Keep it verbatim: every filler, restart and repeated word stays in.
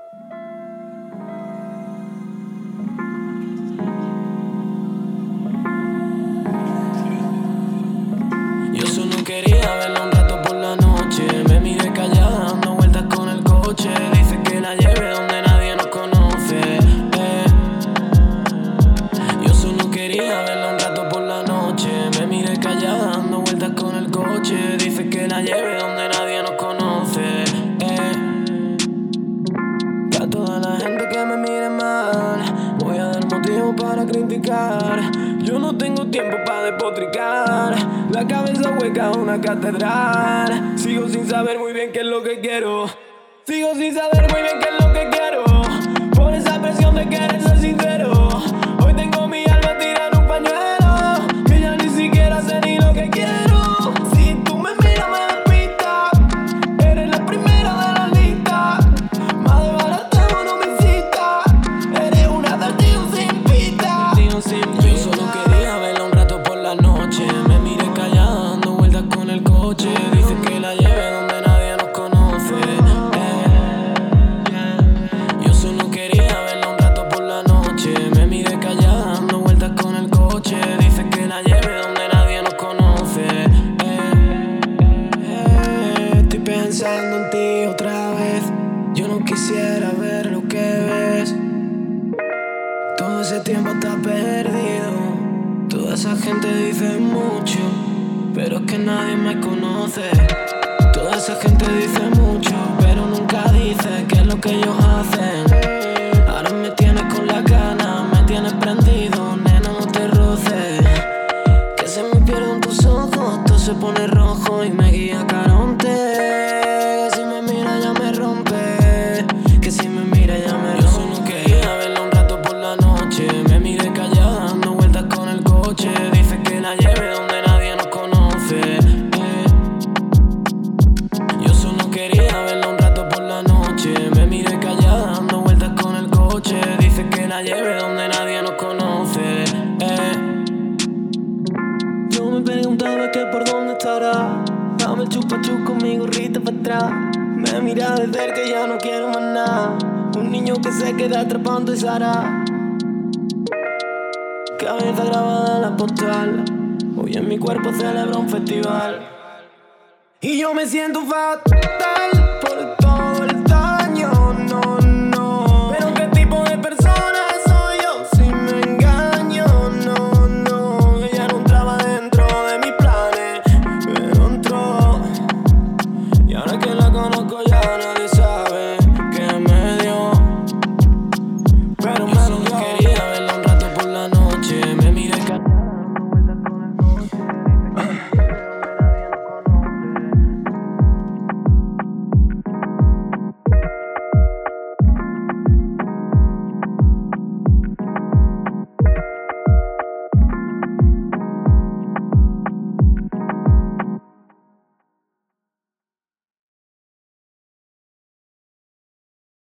Yo solo quería verla un rato por la noche. Me miré callada dando vueltas con el coche. Dice que la lleve donde nadie nos conoce, eh. Yo solo quería verla un rato por la noche. Me miré callada dando vueltas con el coche. Dice que la lleve donde nadie nos conoce, eh. A toda la gente que me mire mal voy a dar motivo para criticar. Yo no tengo tiempo para despotricar. La cabeza hueca una catedral. Sigo sin saber muy bien qué es lo que quiero. Sigo sin saber muy bien qué es lo que quiero. Por esa presión de querer ser sincero, hoy tengo mi alma tirada en un pañuelo, que ya ni siquiera sé ni lo que quiero. Si tú me miras me despista, eres la primera de la lista. Más de barateo no me incita, eres un advertido sin pista. Yo solo quería verla un rato por la noche. Me miré callada dando vueltas con el coche. Dice que la lleve donde nadie nos conoce, eh. Yo solo quería verla un rato por la noche. Me miré callada dando vueltas con el coche. Dice que la lleve donde nadie nos conoce, eh. Eh, Estoy pensando en ti otra vez. Yo no quisiera ver lo que ves. Todo ese tiempo está perdido. Toda esa gente dice mucho, pero es que nadie me conoce. Toda esa gente dice mucho, pero nunca dice qué es lo que ellos hacen. Ahora me tienes con la gana, me tienes prendido, nena, no te roces. Que se me pierden tus ojos, todo se pone rojo y me guía Caronte. Que si me mira ya me rompe, que si me mira ya me rompe. Yo solo quería verla un rato por la noche. Me miré callada dando vueltas con el coche. Dice que la lleve donde nadie nos conoce, eh. Yo solo quería verla un rato por la noche. Me miré callada dando vueltas con el coche. Dice que la lleve donde nadie nos conoce, eh. Yo me preguntaba que por dónde estará. Dame el chupa chup con mi gorrita para atrás. Me mira de cerca y ya no quiero más nada. Un niño que se queda atrapando y Sara. Cabeza grabada en la postal. Hoy en mi cuerpo celebra un festival. Y yo me siento fatal.